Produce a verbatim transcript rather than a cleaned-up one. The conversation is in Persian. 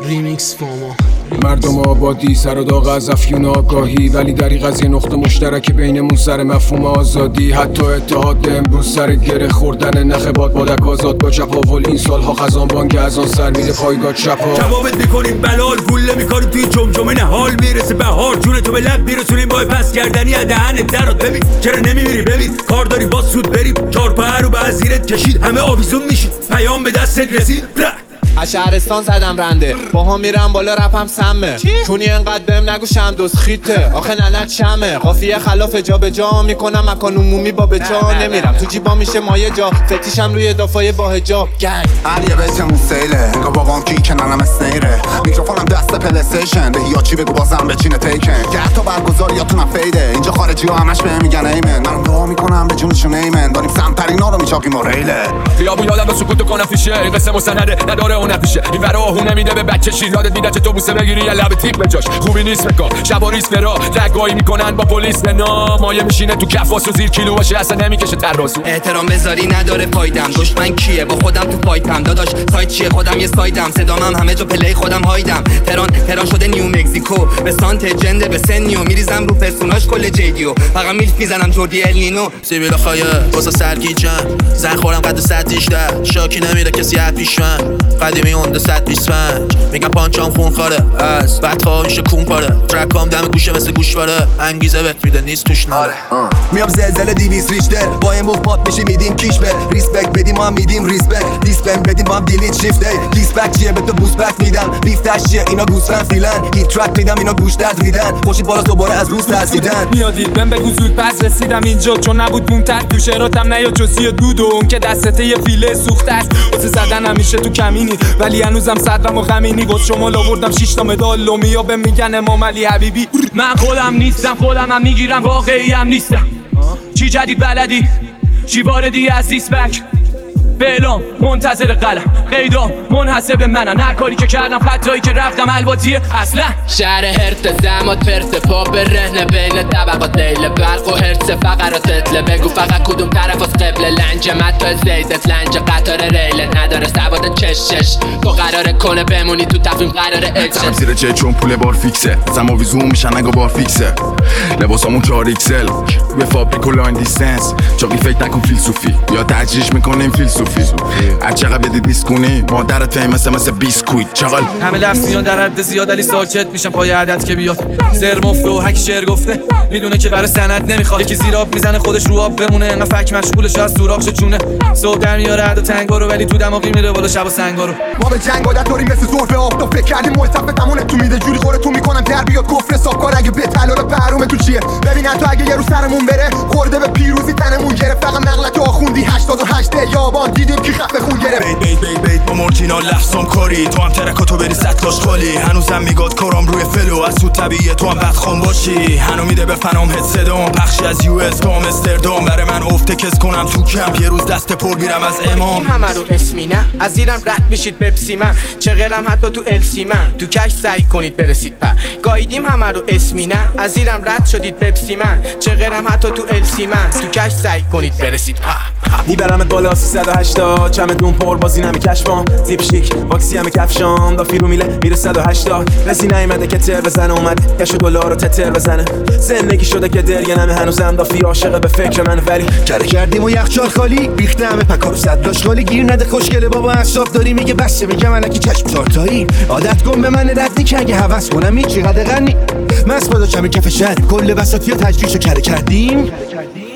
ریمیکس فاما. مردم آبادی سر و داغ از افیون آگاهی، ولی دریغ از یه نقطه مشترک بینمون سر مفهوم آزادی. حتی اتحاد امروز سر گره خوردن نخ باد بادک آزاد با چپاول. این سالها خزان بانک از آن سر میده پایگاه چپا. جوابت میکنیم بلال گوله میکنیم توی جمجمه نهال میرسه بهار. جون تو به لب میرسونیم با پس کردنی از دهنت درات. ببین چرا نمیمیری ببین کار داری با سود بریم. چهار پهر رو به زیرت کشید همه آویزون میشید پیام به دستت رسید. از شهرستان زدم رنده با هم میرم بالا رپم سمه. چونی انقدر بهم نگو شمدوز خیته آخه ننت شمه. قافیه خلاف جا به جا میکنم مکان عمومی با به جا نمیرم. تو جیبا میشه مایه جا فتیشم روی دافای با حجاب گنگ. هر یه بهتمون سیله انگار بابام کی کننم اسنیره. میکروفونم دست پلیستیشن به یا چی بگو بازم بچینه تیکن. که حتی برگزاریاتونم فیده اینجا خارجی ها همش بهم میگن ایمن. منم دعا میکنم به جونشون ایمن. داریم سمترینا رو میچاقیم و ریله. خیابون یادم به سکوتو کنم فیشه. این قصه مستنده نداره اون نفیشه. این ورا اون نمیده به بچه شیراد دیده چه تو بوسه بگیری یا لب تیپ بجاش. خوبی نیست بکا شبا ریس فرا رگایی میکنن با پلیس نه. مایه میشینه تو کفاس و زیر کیلو باشه اصلا نمیکشه ترازو. احترام بذاری نداره فایدم. دشمن کیه با خودم تو فایتم. داداش سایت چیه خودم یه سایدم. صدامم همه جا پلی خودم هایدم. تهران تهران شده نیو مکزیکو. به سانت جنده به سنیو میریزم رو پرسوناش کل جیدیو. فقط میلف میزنم جوردی النینو. سیبیل خایه واسه سرگیجم زن خورم قد صد دیشتر. شاکی نمیره کسی از پیش من. قدیمی اونده صد بیست پنج میگم پانچام خون خاره از بعد خواهیش کون پاره. ترکام دم گوشه مثل گوشواره انگیزه بهت میده نیست توش ناره. میام زلزله دیویس ریشتر با این موف پات میشه میدیم کیش به ریسپکت بدیم ما هم میدیم ریسپکت. دیسپن بدیم با هم دیلیت شیفت ای دیسپک چیه به تو بوس بک میدم. بیفتش چیه اینا گوسفند فیلن. هیت ترک میدم اینا گوش درد میدن. خوشی بالا دوباره از روز ترسیدن. میادید بهم بگو زود پس رسیدم اینجا چون نبود مون تک تو شعراتم نیا جوسی دود و اون که دستته یه فیله سوخته است. واسه زدن همیشه تو کمینی ولی هنوزم صدرم و غمینی. واسه شما آوردم شش تا مدال لومیا به میگن امام علی حبیبی. من خودم نیستم خودم هم میگیرم واقعی هم نیستم. چی جدید بلدی چی واردی از دیسپک. فعلام منتظر قلم قیدام منحسب منن. هر کاری که کردم خطایی که رفتم الباتیه اصلا. شهر هرت زمات پرت پا به رهنه بین طبقات دیل برق و هرت فقرات اطله. بگو فقط کدوم طرف از قبل لنج مت تو زیدت لنج قطار ریل نداره سواد چشش. تو قراره کنه بمونی تو تفیم قراره اکسل. زم زیر چه چون پول بار فیکسه. زم آویزون میشن اگه بار فیکسه. لباسامون چهار ایکسل یه فابریک و لاین دیستنس. چاقی فکر نکن فیلسوفی یا تجریش میکنیم فیلسوفی. از چقدر بدی دیس کنی مادرت فهم مثل مثل بیسکویت چقل. همه لفظ میان در حد زیاد علی ساکت میشم پای عدد که بیاد. زر مفته و هک شعر گفته میدونه که برای سند نمیخواد. یکی زیر آب میزنه خودش رو آب بمونه. انقدر فک مشغولش از سوراخ شه چونه. صبح در میاره عد و تنگا رو ولی تو دماغی میره بالا شب و سنگا رو. ما به جنگ عادت داریم مثل زور به آفتاب. فکر کردیم محتف تمونه تو میده جوری خوره تو میکنم در بیاد کفر حساب کار. اگه به تلال پهروم تو چیه ببین تو اگه یه رو سرمون بره خورده به پیروزی تنمون گرفت. فقط نقلت آخوندی هشتاد و هشت یابان دیدیم کی خفه خون گرفت. بیت بیت بیت بیت با مورتینا لفظم کاری. تو هم ترکاتو بری صد تاش خالی. هنوزم میگاد کارام روی فلو از سود طبیعیه تو هم بدخوام باشی. هنو میده به فنام هد صدام پخشی از یو اس تا امستردام. برای من افته کس کنم تو کمپ یه روز دست پر میرم از امام. همه رو اسمی نه از زیرم رد میشید بپسی من. چغرم حتی تو السی من تو کش سعی کنید برسید پر. گایدیم همه رو اسمی نه از زیرم رد شدید بپسی من. چغرم حتی تو السی من تو کش سعی کنید برسید پر. میبرمت بالا سیصد و هشتاد چمدون پر بازی نمی کشفام. زیپ شیک واکسی همه کفشام دافی رو میله میره صد و هشتاد. کسی نیومده که تر بزنه اومده کش و دلار رو تتر بزنه. زندگی شده که درگه نمه هنوزم دافی عاشقه به فکر من ولی کره کردیم و یخچال خالی ریخته همه پکار و صد لاش خالی. گیر نده خوشگله بابا اصاف داری میگه بسه میگم الکی چشم چارتایی. عادت کن به من ردی که اگه هوس کنم هیچی قد غنی مس بادا کمی کف شهر. کل بساطی و تجریش رو کره کردیم.